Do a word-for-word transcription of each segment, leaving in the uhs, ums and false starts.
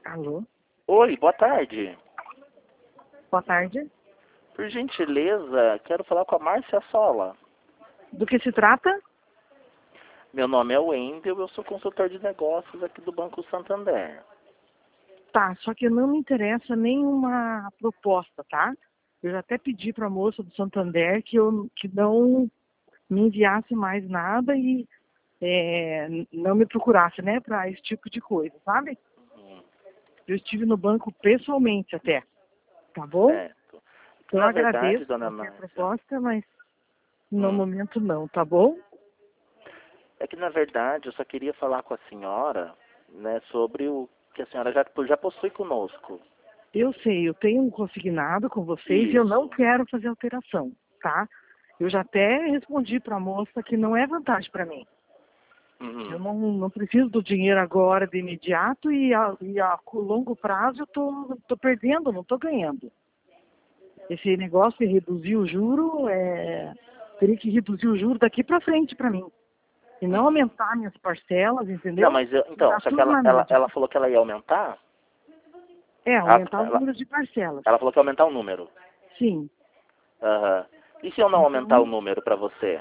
Alô? Oi, boa tarde. Boa tarde. Por gentileza, quero falar com a Márcia Sola. Do que se trata? Meu nome é Wendel, eu sou consultor de negócios aqui do Banco Santander. Tá, só que não me interessa nenhuma proposta, tá? Eu já até pedi para a moça do Santander que, eu, que não me enviasse mais nada e é, não me procurasse, né, para esse tipo de coisa, sabe? Uhum. Eu estive no banco pessoalmente até, tá bom? Certo. Então eu Na verdade, agradeço dona qualquer Márcia, proposta, mas no hum, momento não, tá bom? é que na verdade eu só queria falar com a senhora, né, sobre o que a senhora já, já possui conosco. Eu sei, eu tenho um consignado com vocês e eu não Isso. quero fazer alteração, tá? Eu já até respondi para a moça que não é vantagem para mim. Eu Uhum. não, não preciso do dinheiro agora, de imediato, e a, e a longo prazo eu tô, tô perdendo, não tô ganhando. Esse negócio de reduzir o juro, é, teria que reduzir o juro daqui para frente para mim. E não Uhum. aumentar minhas parcelas, Não, entendeu? mas eu, então, Tá só que tudo ela, na ela, média. ela falou que ela ia aumentar? É, Ela, aumentar o ela, número de parcelas. ela falou que ia aumentar o número. Sim. Aham. E se eu não aumentar o Então, número para você?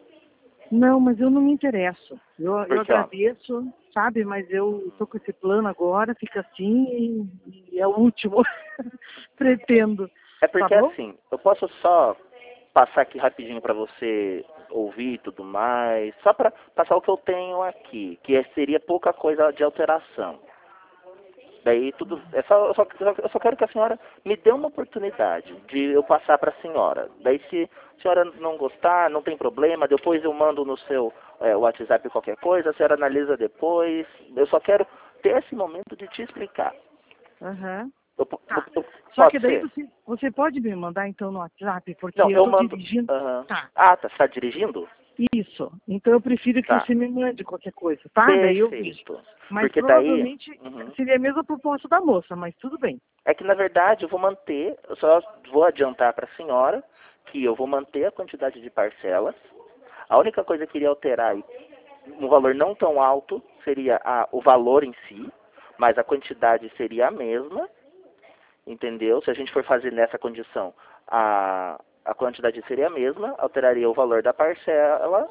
não, mas eu não me interesso. Eu, eu Porque, ó, agradeço, sabe? Mas eu tô com esse plano agora, fica assim e, e é o último. Pretendo. é Tá porque bom? assim, eu posso só passar aqui rapidinho para você ouvir e tudo mais, só para passar o que eu tenho aqui, que é- seria pouca coisa de alteração. Daí tudo, é só, eu, só, eu só quero que a senhora me dê uma oportunidade de eu passar para a senhora. Daí se a senhora não gostar, não tem problema, depois eu mando no seu é, WhatsApp qualquer coisa, a senhora analisa depois. Eu só quero ter esse momento de te explicar. Aham. Eu, po- eu, Tá. eu- Só que pode daí ser? você, você pode me mandar então no WhatsApp, porque Não, eu eu tô mando. dirigindo. Aham. Tá. Ah, tá, você está dirigindo? Isso. Então eu prefiro que Tá. você me mande qualquer coisa, tá? Daí eu vejo. Perfeito. Mas Porque daí. provavelmente Uhum. seria a mesma proposta da moça, mas tudo bem. É que na verdade eu vou manter, eu só vou adiantar para a senhora que eu vou manter a quantidade de parcelas. A única coisa que iria alterar aí, um valor não tão alto seria a, o valor em si, mas a quantidade seria a mesma, entendeu? Se a gente for fazer nessa condição, a, a quantidade seria a mesma, alteraria o valor da parcela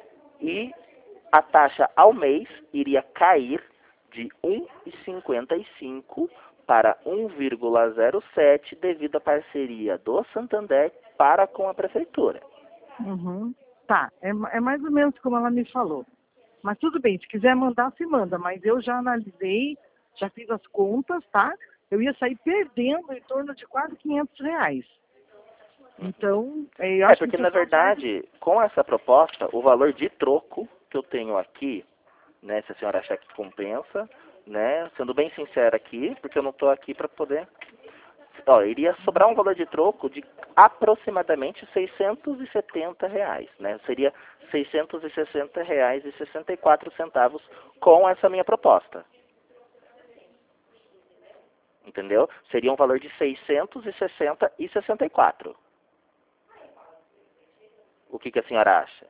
e a taxa ao mês iria cair de um vírgula cinquenta e cinco para um vírgula zero sete devido à parceria do Santander para com a prefeitura. Uhum. Tá, é, ma- é mais ou menos como ela me falou. Mas tudo bem, se quiser mandar, se manda. Mas eu já analisei, já fiz as contas, tá? Eu ia sair perdendo em torno de quase quinhentos reais. Então, eh, eu É acho que o porque na pessoal perde. verdade, com essa proposta, o valor de troco que eu tenho aqui, né, se a senhora achar que compensa, né, sendo bem sincera aqui, porque eu não estou aqui para poder. Ó, iria sobrar um valor de troco de aproximadamente seiscentos e setenta reais, né? Seria seiscentos e sessenta reais e sessenta e quatro centavos com essa minha proposta. Entendeu? Seria um valor de seiscentos e sessenta e sessenta e quatro. O que, que a senhora acha?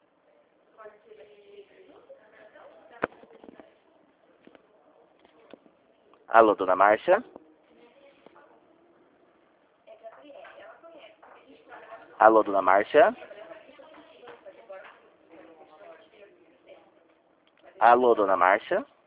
Alô, dona Márcia? Alô, dona Márcia? Alô, dona Márcia?